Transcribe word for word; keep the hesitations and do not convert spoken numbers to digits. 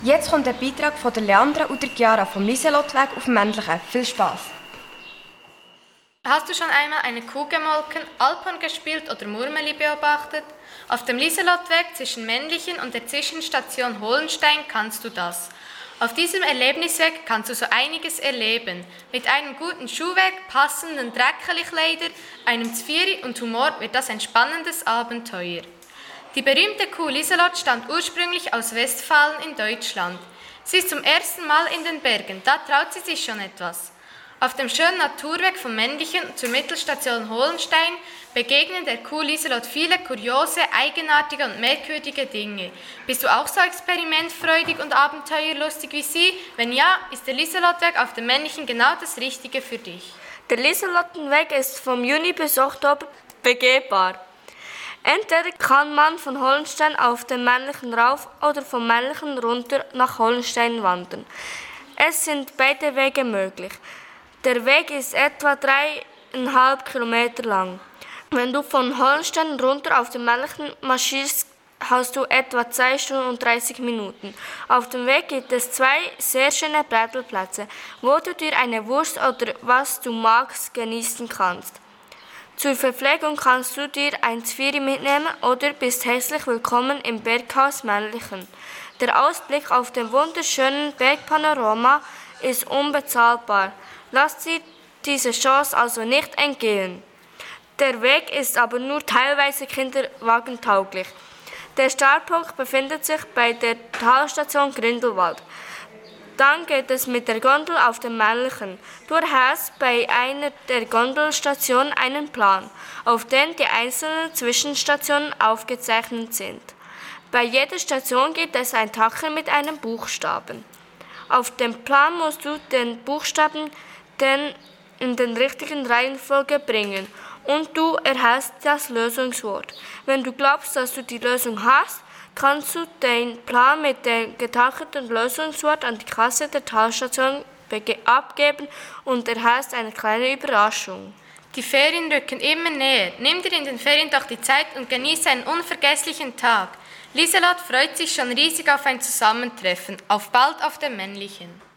Jetzt kommt der Beitrag von der Leandra und der Chiara vom Lieselottweg auf dem Männlichen. Viel Spass! Hast du schon einmal eine Kuh gemolken, Alphorn gespielt oder Murmeli beobachtet? Auf dem Lieselottweg zwischen Männlichen und der Zwischenstation Holenstein kannst du das. Auf diesem Erlebnisweg kannst du so einiges erleben. Mit einem guten Schuhweg, passenden Dreckelikleider, einem Zvieri und Humor wird das ein spannendes Abenteuer. Die berühmte Kuh Lieselott stammt ursprünglich aus Westfalen in Deutschland. Sie ist zum ersten Mal in den Bergen, da traut sie sich schon etwas. Auf dem schönen Naturweg vom Männlichen zur Mittelstation Holenstein begegnen der Kuh Lieselott viele kuriose, eigenartige und merkwürdige Dinge. Bist du auch so experimentfreudig und abenteuerlustig wie sie? Wenn ja, ist der Lieselottweg auf dem Männlichen genau das Richtige für dich. Der Lieselottenweg ist vom Juni bis Oktober begehbar. Entweder kann man von Holenstein auf den Männlichen rauf oder vom Männlichen runter nach Holenstein wandern. Es sind beide Wege möglich. Der Weg ist etwa dreieinhalb Kilometer lang. Wenn du von Holenstein runter auf den Männlichen marschierst, hast du etwa zwei Stunden und dreißig Minuten. Auf dem Weg gibt es zwei sehr schöne Brettelplätze, wo du dir eine Wurst oder was du magst genießen kannst. Zur Verpflegung kannst du dir ein Zvieri mitnehmen oder bist herzlich willkommen im Berghaus Männlichen. Der Ausblick auf den wunderschönen Bergpanorama ist unbezahlbar. Lass dir diese Chance also nicht entgehen. Der Weg ist aber nur teilweise kinderwagentauglich. Der Startpunkt befindet sich bei der Talstation Grindelwald. Dann geht es mit der Gondel auf den Männlichen. Du erhältst bei einer der Gondelstationen einen Plan, auf dem die einzelnen Zwischenstationen aufgezeichnet sind. Bei jeder Station gibt es einen Tacker mit einem Buchstaben. Auf dem Plan musst du den Buchstaben den in den richtigen Reihenfolge bringen und du erhältst das Lösungswort. Wenn du glaubst, dass du die Lösung hast, kannst du den Plan mit dem getackerten Lösungswort an die Kasse der Talstation abgeben und erhältst eine kleine Überraschung. Die Ferien rücken immer näher. Nimm dir in den Ferien doch die Zeit und genieße einen unvergesslichen Tag. Lieselott freut sich schon riesig auf ein Zusammentreffen. Auf bald auf dem Männlichen.